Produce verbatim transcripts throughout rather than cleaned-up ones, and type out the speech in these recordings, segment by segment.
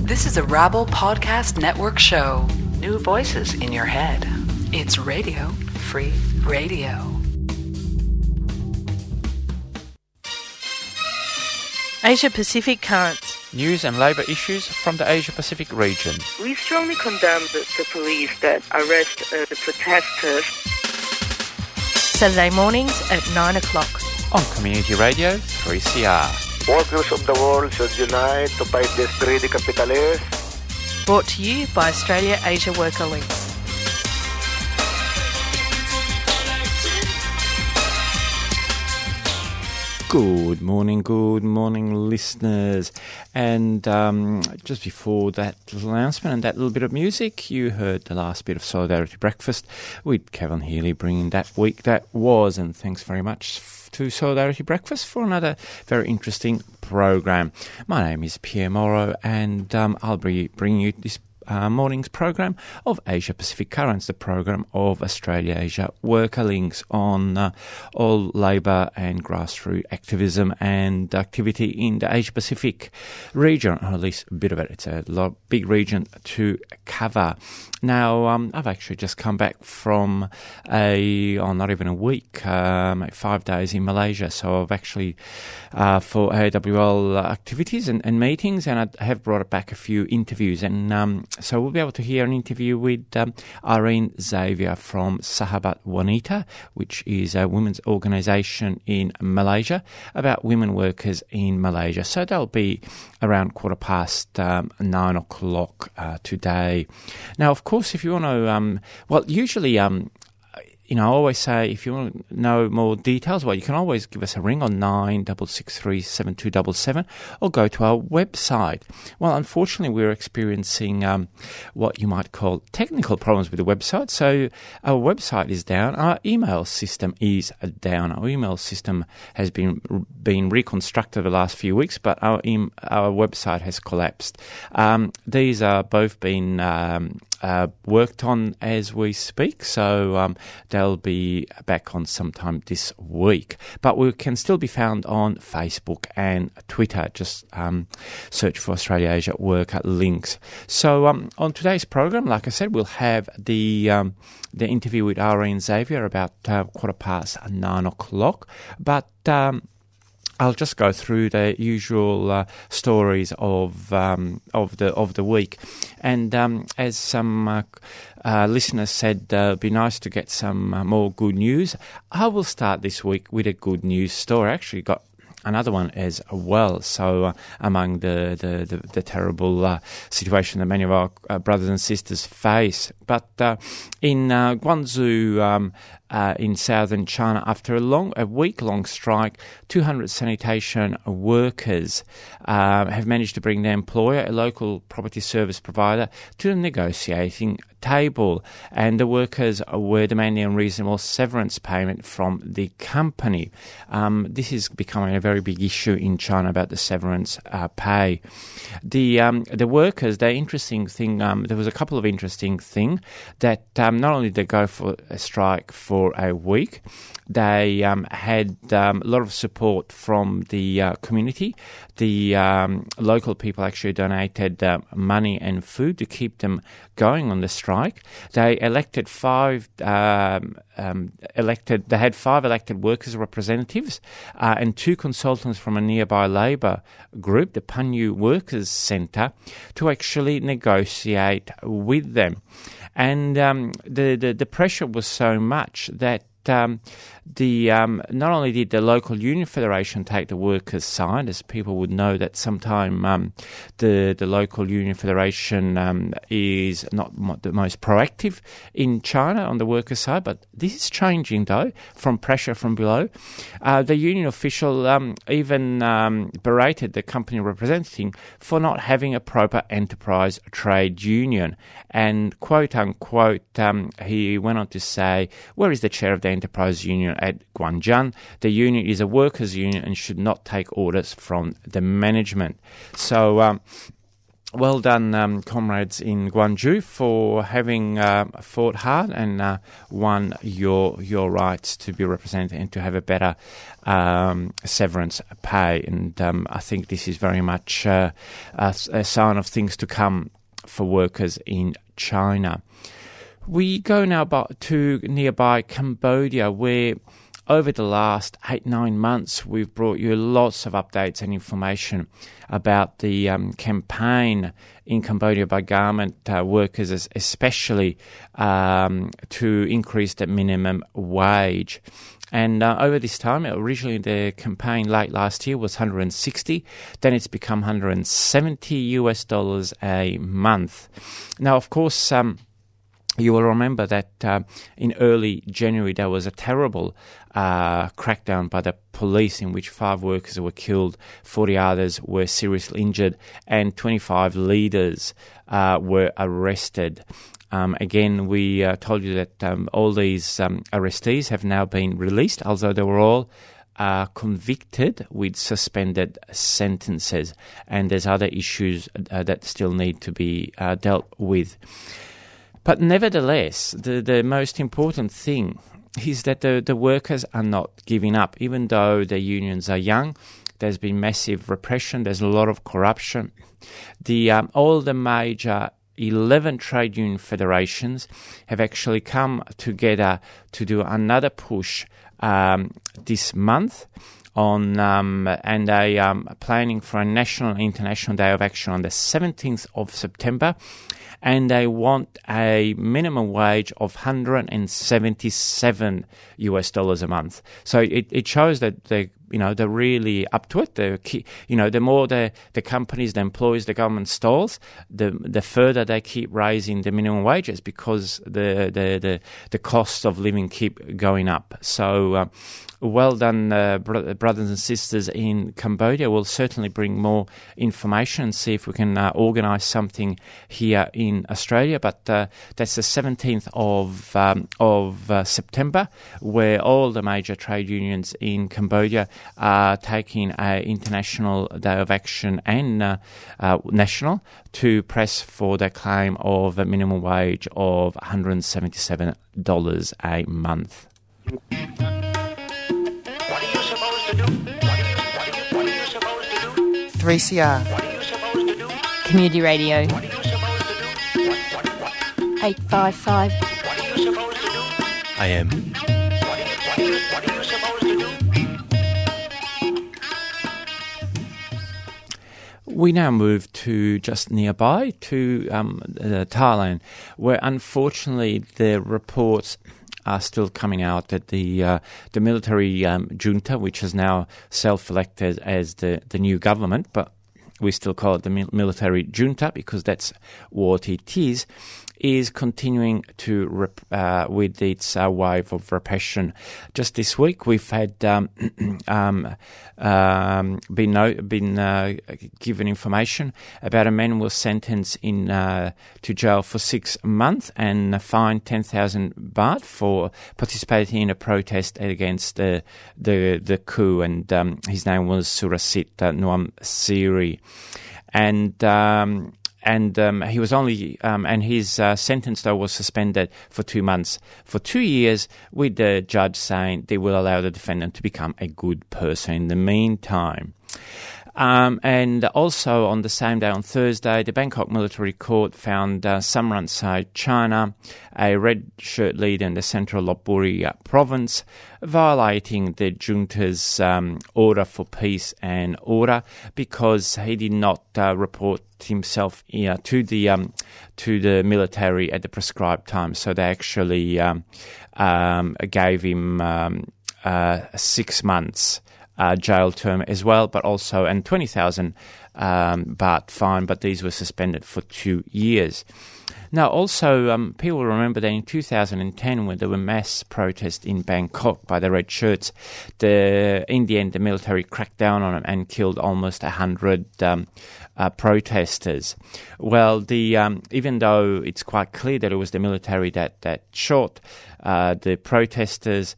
This is a Rabble Podcast Network show. New voices in your head. It's Radio Free Radio. Asia-Pacific Currents. News and labour issues from the Asia-Pacific region. We strongly condemn the, the police that arrest uh, the protesters. Saturday mornings at nine o'clock. On Community Radio three C R. Workers of the world should unite to fight this greedy capitalists. Brought to you by Australia Asia Worker Links. Good morning, good morning, listeners. And um, just before that little announcement and that little bit of music, you heard the last bit of Solidarity Breakfast with Kevin Healy bringing that week that was. And thanks very much to Solidarity Breakfast for another very interesting program. My name is Pierre Morrow, and um, I'll be bringing you this Uh, morning's program of Asia Pacific Currents, the program of Australia Asia Worker Links on uh, all labour and grassroots activism and activity in the Asia Pacific region, or at least a bit of it. It's a lot, big region to cover. Now, um, I've actually just come back from a, oh, not even a week, um, five days in Malaysia. So I've actually, uh, for A W L activities and, and meetings, and I have brought back a few interviews. And um, so we'll be able to hear an interview with um, Irene Xavier from Sahabat Wanita, which is a women's organisation in Malaysia, about women workers in Malaysia. So that'll be around quarter past um, nine o'clock uh, today. Now, of course, if you want to, um, well, usually, um, you know, I always say if you want to know more details, well, you can always give us a ring on nine six six three seven two seven seven or go to our website. Well, unfortunately, we're experiencing um, what you might call technical problems with the website. So our website is down. Our email system is down. Our email system has been been reconstructed the last few weeks, but our em- our website has collapsed. Um, these are both been um, uh, worked on as we speak, so um, they'll be back on sometime this week. But we can still be found on Facebook and Twitter. Just um, search for Australia Asia Worker Links. So um, on today's program, like I said, we'll have the um, the interview with Irene Xavier about uh, quarter past nine o'clock. But um, I'll just go through the usual uh, stories of um, of the of the week, and um, as some uh, uh, listeners said, uh, it'd be nice to get some uh, more good news. I will start this week with a good news story. I actually got another one as well. So uh, among the the, the, the terrible uh, situation that many of our uh, brothers and sisters face, but uh, in uh, Guangzhou. Um, Uh, in southern China, after a long, a week-long strike, two hundred sanitation workers uh, have managed to bring their employer, a local property service provider, to the negotiating table, and the workers were demanding a reasonable severance payment from the company. Um, this is becoming a very big issue in China about the severance uh, pay. The um, the workers, the interesting thing, um, there was a couple of interesting things that um, not only did they go for a strike for For a week, they um, had um, a lot of support from the uh, community. The um, local people actually donated uh, money and food to keep them going on the strike. They elected five um, um, elected. They had five elected workers' representatives uh, and two consultants from a nearby labour group, the Panyu Workers Centre, to actually negotiate with them. And um, the, the the pressure was so much that um, the um, not only did the local union federation take the workers' side, as people would know that sometime um, the the local union federation um, is not mo- the most proactive in China on the workers' side, but this is changing though from pressure from below. Uh, the union official um, even um, berated the company representative for not having a proper enterprise trade union, and quote unquote um, he went on to say, "Where is the chair of the enterprise union at Guangzhou? The union is a workers' union and should not take orders from the management." So um, well done, um, comrades in Gwangju, for having uh, fought hard and uh, won your your rights to be represented and to have a better um, severance pay. And um, I think this is very much uh, a, a sign of things to come for workers in China. We go now to nearby Cambodia, where over the last eight, nine months, we've brought you lots of updates and information about the um, campaign in Cambodia by garment uh, workers, especially um, to increase the minimum wage. And uh, over this time, originally the campaign late last year was one hundred sixty, then it's become one hundred seventy US dollars a month. Now, of course, um, you will remember that uh, in early January there was a terrible uh, crackdown by the police in which five workers were killed, forty others were seriously injured, and twenty-five leaders uh, were arrested. Um, again, we uh, told you that um, all these um, arrestees have now been released, although they were all uh, convicted with suspended sentences, and there's other issues uh, that still need to be uh, dealt with. But nevertheless, the, the most important thing is that the, the workers are not giving up. Even though the unions are young, there's been massive repression, there's a lot of corruption. The um, all the major eleven trade union federations have actually come together to do another push um, this month on um, and they are um, planning for a national and international day of action on the seventeenth of September. And they want a minimum wage of one hundred seventy-seven US dollars a month. So it, it shows that they, you know, they're really up to it. They're, you know, the more the, the companies, the employees, the government stalls, the the further they keep raising the minimum wages because the the the, the costs of living keep going up. So. Uh, Well done, uh, bro- brothers and sisters in Cambodia. We'll certainly bring more information and see if we can uh, organise something here in Australia. But uh, that's the seventeenth of um, of uh, September, where all the major trade unions in Cambodia are taking an international day of action and uh, uh, national to press for their claim of a minimum wage of one hundred seventy-seven dollars a month. three C R Community Radio eight fifty-five A M. We now move to just nearby to um, uh, Thailand, where unfortunately the reports are still coming out that the uh, the military um, junta, which is now self-elected as the, the new government, but we still call it the mil- military junta because that's what it is, is continuing to rep- uh, with its uh, wave of repression. Just this week, we've had um, um, um, been no, been uh, given information about a man who was sentenced in uh, to jail for six months and fined ten thousand baht for participating in a protest against the the, the coup, and um, his name was Surasit uh, Nuam Siri, and. Um, And um, he was only, um, and his uh, sentence though was suspended for two months, for two years, with the judge saying they will allow the defendant to become a good person in the meantime. Um, and also on the same day, on Thursday, the Bangkok Military Court found uh, Samrang China, a red shirt leader in the central Lopburi uh, province, violating the junta's um, order for peace and order because he did not uh, report himself you know, to the um, to the military at the prescribed time. So they actually um, um, gave him um, uh, six months. Uh, jail term as well, but also, and twenty thousand um, baht fine, but these were suspended for two years. Now, also, um, people remember that in two thousand ten, when there were mass protests in Bangkok by the red shirts, the, in the end, the military cracked down on them and killed almost one hundred um, uh, protesters. Well, the um, even though it's quite clear that it was the military that, that shot uh, the protesters,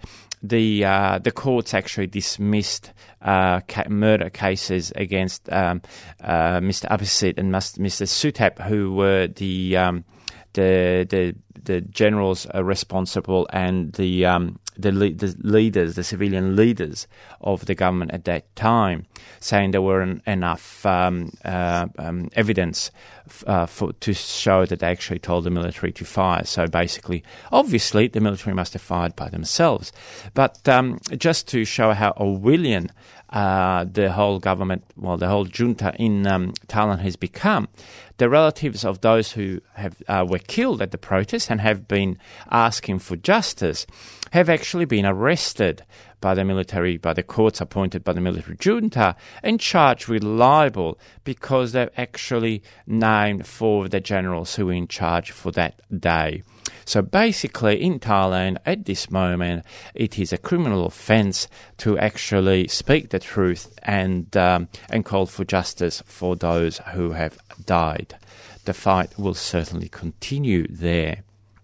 the uh, the courts actually dismissed uh, ca- murder cases against um, uh, Mister Abisit and Mister Sutap, who were the um, the the the generals are responsible and the um, the, le- the leaders, the civilian leaders of the government at that time, saying there weren't enough um, uh, um, evidence f- uh, for to show that they actually told the military to fire. So basically, obviously, the military must have fired by themselves. But um, just to show how Orwellian uh, the whole government, well, the whole junta in um, Thailand has become, the relatives of those who have uh, were killed at the protest and have been asking for justice have actually been arrested by the military, by the courts appointed by the military junta, and charged with libel because they've actually named four of the generals who were in charge for that day. So basically, in Thailand, at this moment, it is a criminal offence to actually speak the truth and um, and call for justice for those who have died. The fight will certainly continue there.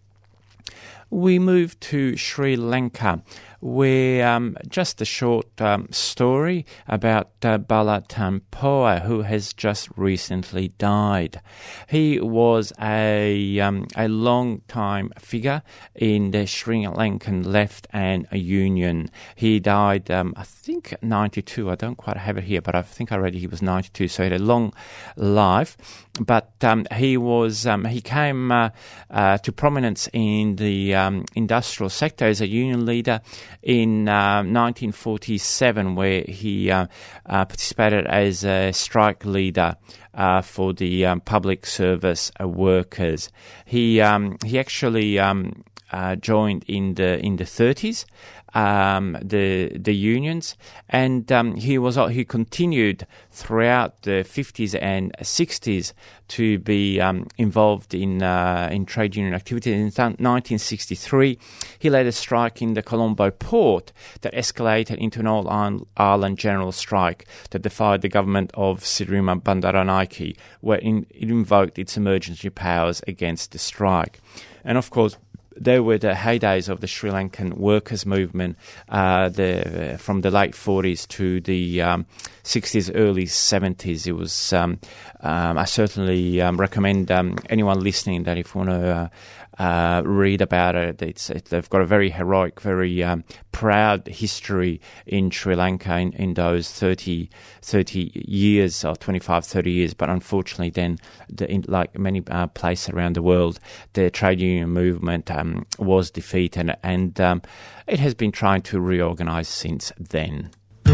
We move to Sri Lanka, where um, just a short um, story about uh, Bala Tampoa, who has just recently died. He was a um, a long-time figure in the Sri Lankan Left and Union. He died, um, I think, ninety-two. I don't quite have it here, but I think I read he was ninety-two, so he had a long life. But um, he was um, he came uh, uh, to prominence in the um, industrial sector as a union leader in uh, nineteen forty-seven, where he uh, uh, participated as a strike leader uh, for the um, public service uh, workers. He um, he actually um, uh, joined in the in the thirties. Um, the the unions, and um, he was he continued throughout the fifties and sixties to be um, involved in uh, in trade union activity. In nineteen sixty-three, he led a strike in the Colombo port that escalated into an all-Ireland general strike that defied the government of Siririma Bandaranaike, where in, it invoked its emergency powers against the strike. And of course, they were the heydays of the Sri Lankan workers' movement uh, the, uh, from the late forties to the um, sixties, early seventies. It was. Um, um, I certainly um, recommend um, anyone listening that if you want to uh, uh, read about it, it's it, they've got a very heroic, very um, proud history in Sri Lanka in, in those thirty, thirty years or twenty-five, thirty years. But unfortunately, then, the, in, like many uh, places around the world, the trade union movement um, was defeated, and um, it has been trying to reorganise since then.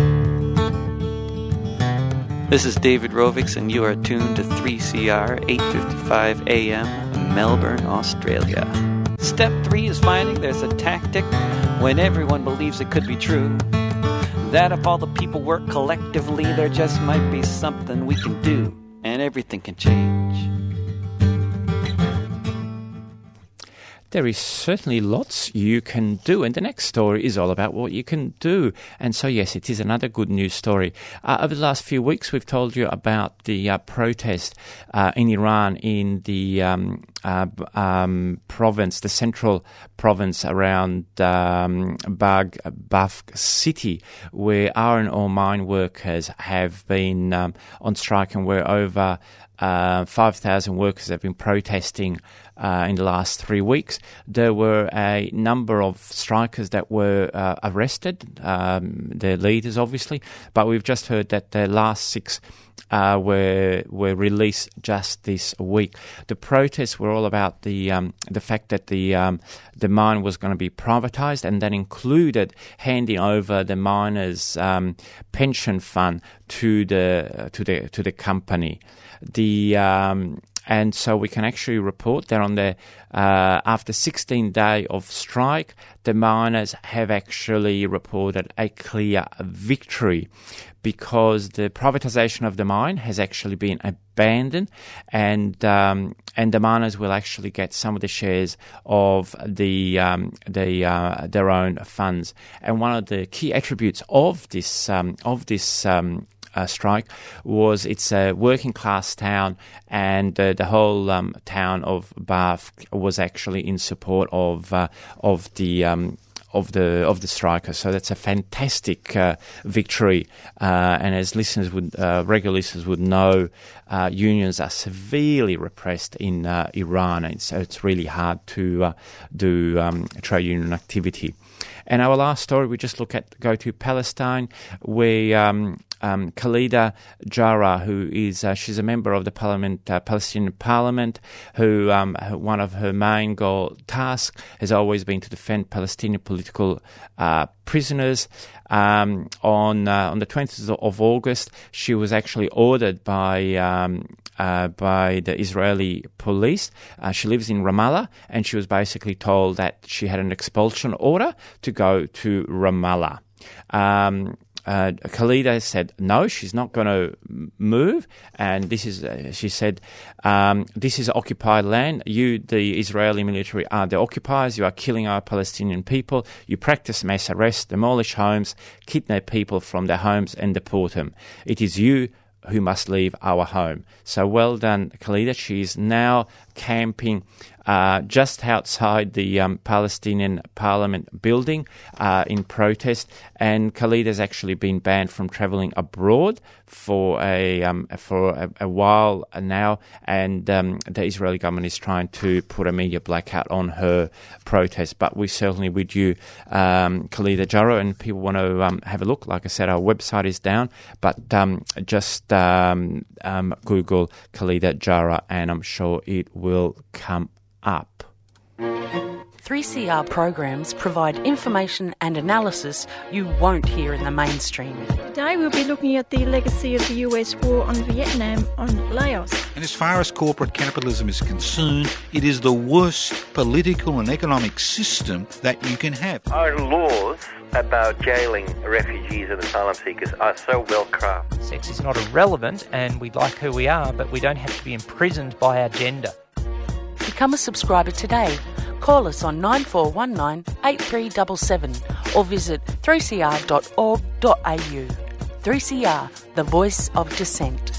This is David Rovix, and you are tuned to three C R eight fifty-five A M, Melbourne, Australia. Step three is finding there's a tactic when everyone believes it could be true. That if all the people work collectively, there just might be something we can do, and everything can change. There is certainly lots you can do, and the next story is all about what you can do. And so, yes, it is another good news story. Uh, over the last few weeks, we've told you about the uh, protest uh, in Iran in the um, uh, um, province, the central province around um, Bagh Bafq city, where iron ore mine workers have been um, on strike, and where over uh, five thousand workers have been protesting Uh, in the last three weeks. There were a number of strikers that were uh, arrested, um, their leaders obviously, but we've just heard that the last six uh, were were released just this week. The protests were all about the um, the fact that the um, the mine was going to be privatised, and that included handing over the miners' um, pension fund to the to the to the company. The um, And so we can actually report that on the uh, after sixteen days of strike, the miners have actually reported a clear victory, because the privatisation of the mine has actually been abandoned, and um, and the miners will actually get some of the shares of the um, the uh, their own funds. And one of the key attributes of this um, of this um, Uh, strike was it's a working class town, and uh, the whole um, town of Bafq was actually in support of uh, of the um, of the of the strikers. So that's a fantastic uh, victory. Uh, and as listeners would, uh, regular listeners would know, uh, unions are severely repressed in uh, Iran, and so it's really hard to uh, do um, trade union activity. And our last story, we just look at go to Palestine, where um, um, Khalida Jarrah, who is uh, she's a member of the Parliament, uh, Palestinian Parliament, who um, one of her main goal tasks has always been to defend Palestinian political uh, prisoners. Um, on uh, on the twentieth of August, she was actually ordered by. Um, Uh, by the Israeli police. Uh, she lives in Ramallah, and she was basically told that she had an expulsion order to go to Ramallah. Um, uh, Khalida said no, she's not going to move, and this is, uh, she said, um, this is occupied land. You, the Israeli military, are the occupiers. You are killing our Palestinian people. You practice mass arrest, demolish homes, kidnap people from their homes, and deport them. It is you who must leave our home. So well done, Khalida. She is now camping uh, just outside the um, Palestinian Parliament building uh, in protest. And Khalida has actually been banned from travelling abroad for a um, for a, a while now. And um, the Israeli government is trying to put a media blackout on her protest. But we certainly with you, um, Khalida Jarrah, and people want to um, have a look. Like I said, our website is down, but um, just um, um, Google Khalida Jarrah, and I'm sure it will come up. three C R programs provide information and analysis you won't hear in the mainstream. Today we'll be looking at the legacy of the U S war on Vietnam, on Laos. And as far as corporate capitalism is concerned, it is the worst political and economic system that you can have. Our laws about jailing refugees and asylum seekers are so well crafted. Sex is not irrelevant, and we like who we are, but we don't have to be imprisoned by our gender. Become a subscriber today. Call us on nine four one nine eight three seven seven or visit three c r dot org dot a u. three C R, the voice of dissent.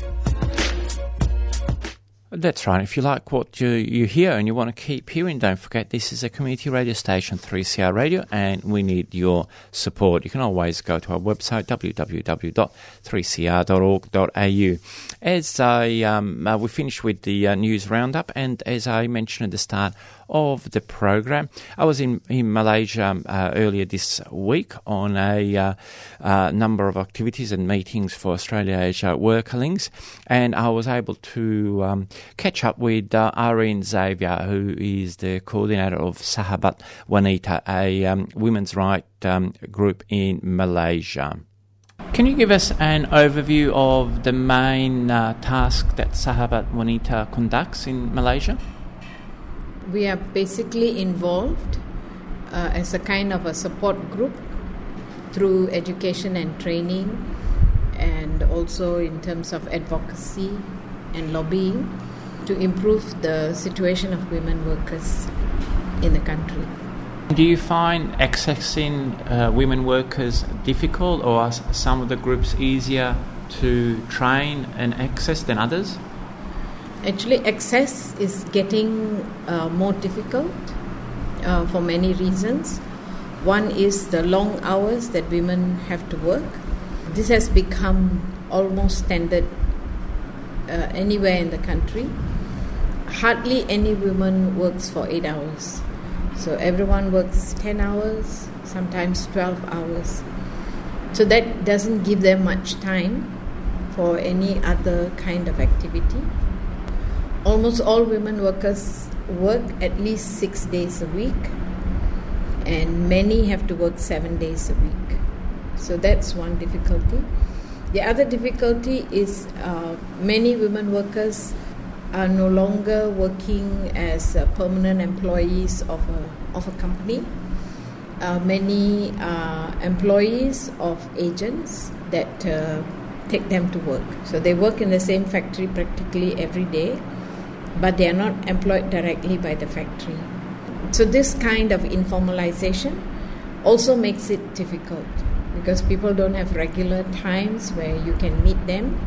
That's right. If you like what you, you hear and you want to keep hearing, don't forget this is a community radio station, three C R Radio, and we need your support. You can always go to our website, w w w dot three c r dot org dot a u. As I, um, uh, we finished with the uh, news roundup, and as I mentioned at the start of the program, I was in, in Malaysia uh, earlier this week on a uh, uh, number of activities and meetings for Australia-Asia Workerlings, and I was able to um, catch up with uh, Irene Xavier, who is the coordinator of Sahabat Wanita, a um, women's rights um, group in Malaysia. Can you give us an overview of the main uh, task that Sahabat Wanita conducts in Malaysia? We are basically involved uh, as a kind of a support group through education and training, and also in terms of advocacy and lobbying to improve the situation of women workers in the country. Do you find accessing uh, women workers difficult, or are some of the groups easier to train and access than others? Actually, access is getting uh, more difficult uh, for many reasons. One is the long hours that women have to work. This has become almost standard uh, anywhere in the country. Hardly any woman works for eight hours. So everyone works ten hours, sometimes twelve hours. So that doesn't give them much time for any other kind of activity. Almost all women workers work at least six days a week, and many have to work seven days a week. So that's one difficulty. The other difficulty is uh, many women workers are no longer working as uh, permanent employees of a, of a company. Uh, many are employees of agents that uh, take them to work. So they work in the same factory practically every day, but they are not employed directly by the factory. So this kind of informalization also makes it difficult, because people don't have regular times where you can meet them,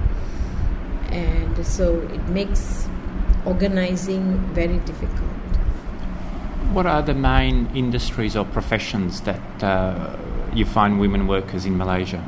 and so it makes organizing very difficult. What are the main industries or professions that uh, you find women workers in Malaysia?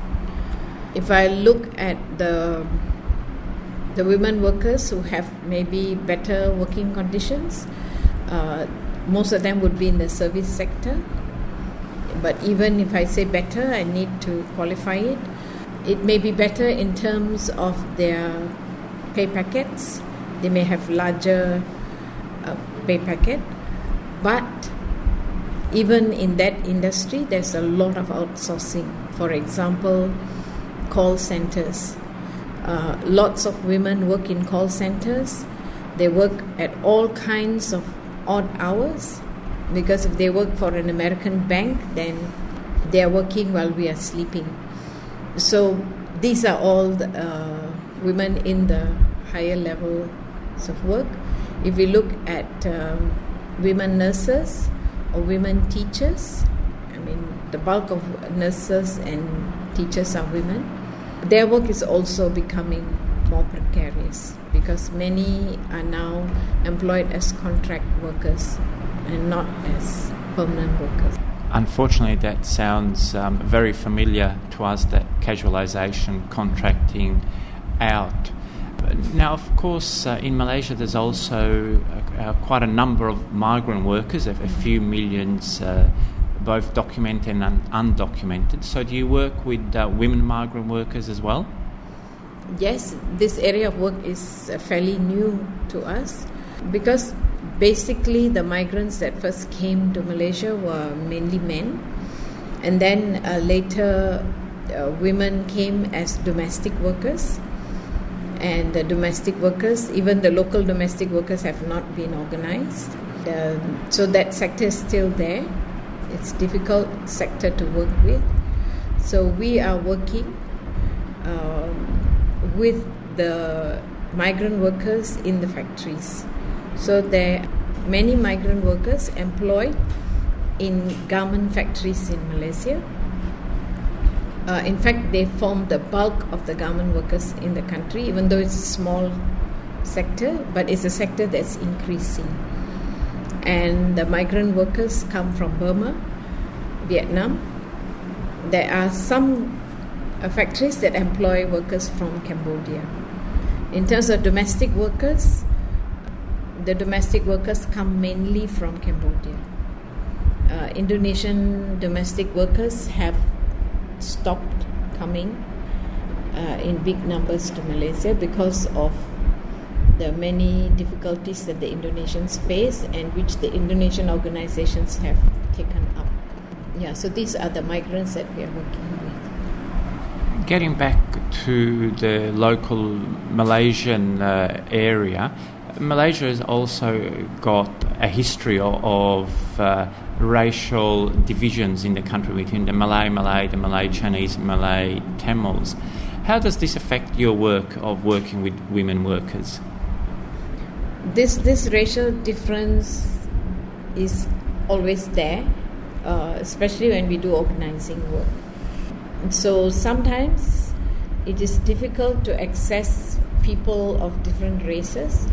If I look at the the women workers who have maybe better working conditions, uh, most of them would be in the service sector. But even if I say better, I need to qualify it. It may be better in terms of their pay packets. They may have larger uh, pay packet. But even in that industry, there's a lot of outsourcing. For example, call centers. Uh, lots of women work in call centers. They work at all kinds of odd hours, because if they work for an American bank, then they are working while we are sleeping. So these are all the, uh, women in the higher levels of work. If we look at um, women nurses or women teachers, I mean, the bulk of nurses and teachers are women. Their work is also becoming more precarious because many are now employed as contract workers and not as permanent workers. Unfortunately, that sounds um, very familiar to us, that casualisation, contracting out. Now, of course, uh, in Malaysia there's also uh, quite a number of migrant workers, a, a few millions, uh, both documented and un- undocumented. So do you work with uh, women migrant workers as well? Yes, this area of work is uh, fairly new to us because basically the migrants that first came to Malaysia were mainly men, and then uh, later uh, women came as domestic workers. And the domestic workers, even the local domestic workers, have not been organized. Uh, so that sector is still there. It's a difficult sector to work with. So we are working um, with the migrant workers in the factories. So there are many migrant workers employed in garment factories in Malaysia. Uh, in fact, they form the bulk of the garment workers in the country, even though it's a small sector, but it's a sector that's increasing. And the migrant workers come from Burma, Vietnam. There are some uh, factories that employ workers from Cambodia. In terms of domestic workers, the domestic workers come mainly from Cambodia. Uh, Indonesian domestic workers have stopped coming uh, in big numbers to Malaysia because of the many difficulties that the Indonesians face and which the Indonesian organizations have taken up. Yeah, so these are the migrants that we are working with. Getting back to the local Malaysian uh, area, Malaysia has also got a history of, of uh, racial divisions in the country between the Malay Malay, the Malay Chinese, Malay Tamils. How does this affect your work of working with women workers? This this racial difference is always there, uh, especially when we do organizing work. So sometimes it is difficult to access people of different races.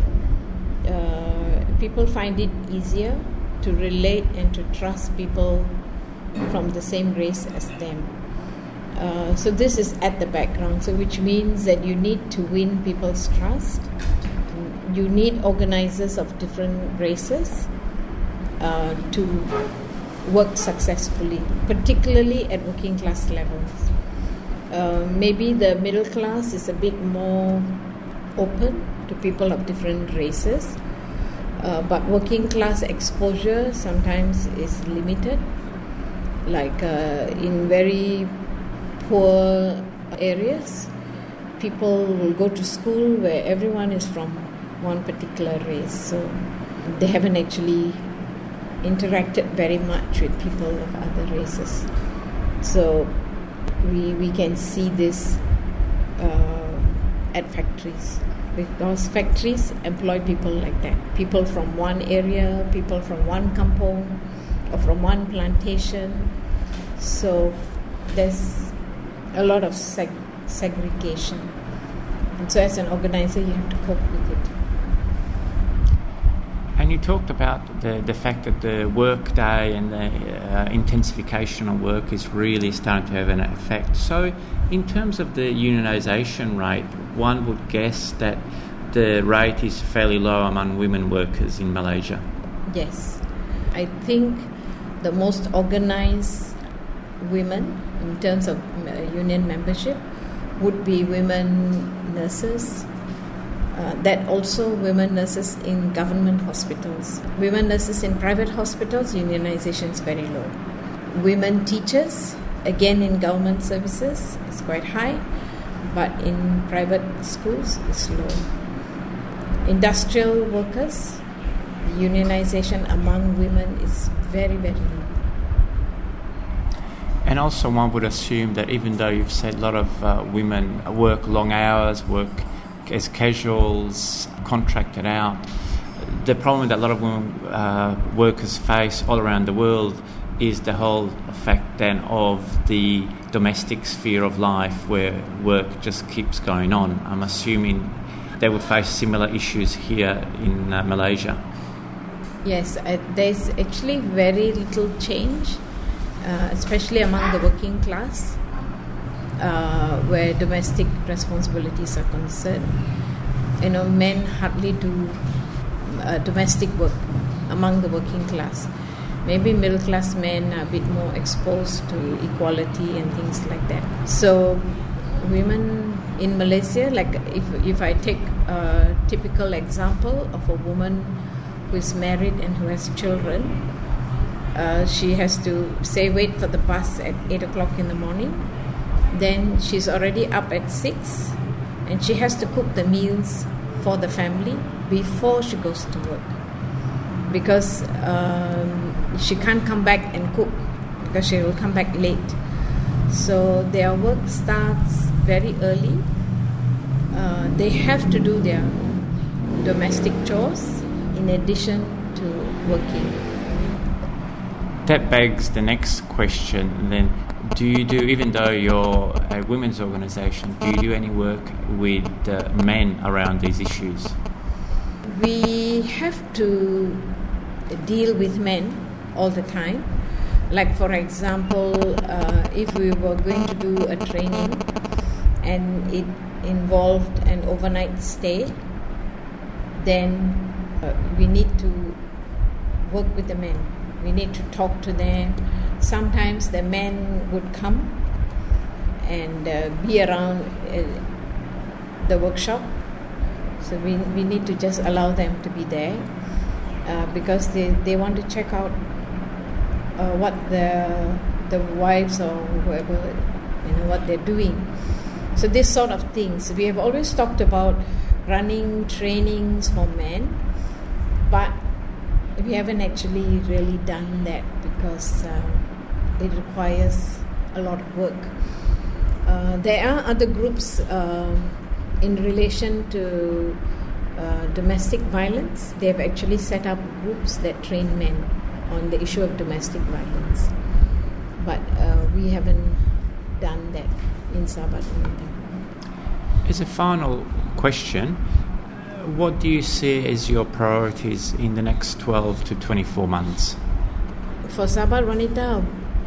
Uh, people find it easier to relate and to trust people from the same race as them. Uh, so this is at the background, so which means that you need to win people's trust. You need organizers of different races uh, to work successfully, particularly at working class levels. Uh, maybe the middle class is a bit more open to people of different races. Uh, but working class exposure sometimes is limited. Like uh, in very poor areas, people will go to school where everyone is from one particular race. So they haven't actually interacted very much with people of other races. So we, we can see this uh, at factories. Because factories employ people like that. People from one area, people from one kampong, or from one plantation. So there's a lot of seg- segregation. And so as an organizer, you have to cope with it. And you talked about the, the fact that the work day and the uh, intensification of work is really starting to have an effect. So in terms of the unionisation rate, one would guess that the rate is fairly low among women workers in Malaysia. Yes. I think the most organised women in terms of uh, union membership would be women nurses. Uh, that also women nurses in government hospitals. Women nurses in private hospitals, unionization is very low. Women teachers, again in government services, is quite high, but in private schools, it's low. Industrial workers, unionization among women is very, very low. And also one would assume that even though you've said a lot of uh, women work long hours, work as casuals, contracted out, the problem that a lot of women uh, workers face all around the world is the whole fact then of the domestic sphere of life where work just keeps going on. I'm assuming they would face similar issues here in uh, Malaysia. Yes, uh, there's actually very little change, uh, especially among the working class. Uh, where domestic responsibilities are concerned. You know, men hardly do uh, domestic work among the working class. Maybe middle class men are a bit more exposed to equality and things like that. So women in Malaysia, like if, if I take a typical example of a woman who is married and who has children, uh, she has to say wait for the bus at eight o'clock in the morning. Then she's already up at six and she has to cook the meals for the family before she goes to work, because um, she can't come back and cook because she will come back late. So their work starts very early. Uh, they have to do their domestic chores in addition to working. That begs the next question then. Do you do, even though you're a women's organisation, do you do any work with uh, men around these issues? We have to deal with men all the time. Like for example, uh, if we were going to do a training and it involved an overnight stay, then uh, we need to work with the men. We need to talk to them. Sometimes the men would come and uh, be around uh, the workshop. So we we need to just allow them to be there uh, because they, they want to check out uh, what the the wives or whoever, you know, what they're doing. So this sort of things. We have always talked about running trainings for men, but we haven't actually really done that because uh, it requires a lot of work. Uh, there are other groups uh, in relation to uh, domestic violence. They have actually set up groups that train men on the issue of domestic violence. But uh, we haven't done that in Sabah. As a final question, what do you see as your priorities in the next twelve to twenty-four months? For Sabah Wanita,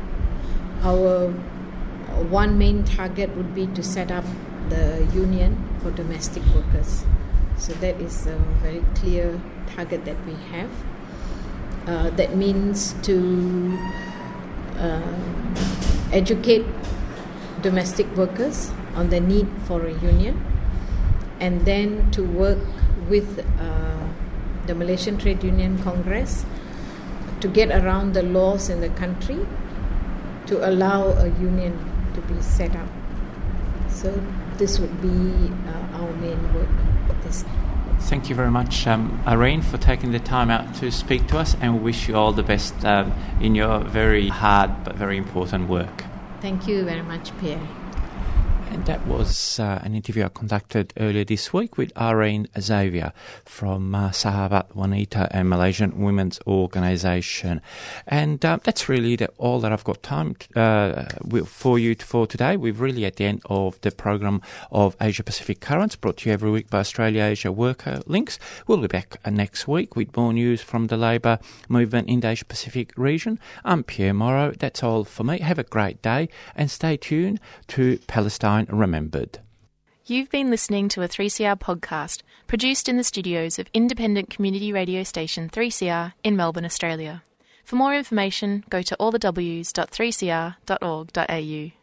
our one main target would be to set up the union for domestic workers. So that is a very clear target that we have. Uh, that means to uh, educate domestic workers on the need for a union, and then to work with uh, the Malaysian Trade Union Congress to get around the laws in the country to allow a union to be set up. So this would be uh, our main work. This. Thank you very much, um, Irene, for taking the time out to speak to us, and we wish you all the best um, in your very hard but very important work. Thank you very much, Pierre. And that was uh, an interview I conducted earlier this week with Irene Xavier from uh, Sahabat Wanita and Malaysian Women's Organisation. And uh, that's really the, all that I've got time to, uh, for you for today. We're really at the end of the program of Asia Pacific Currents, brought to you every week by Australia Asia Worker Links. We'll be back uh, next week with more news from the Labour movement in the Asia Pacific region. I'm Pierre Morrow. That's all for me. Have a great day and stay tuned to Palestine Remembered. You've been listening to a three C R podcast produced in the studios of independent community radio station three C R in Melbourne, Australia. For more information, go to all the w s dot three c r dot org dot a u.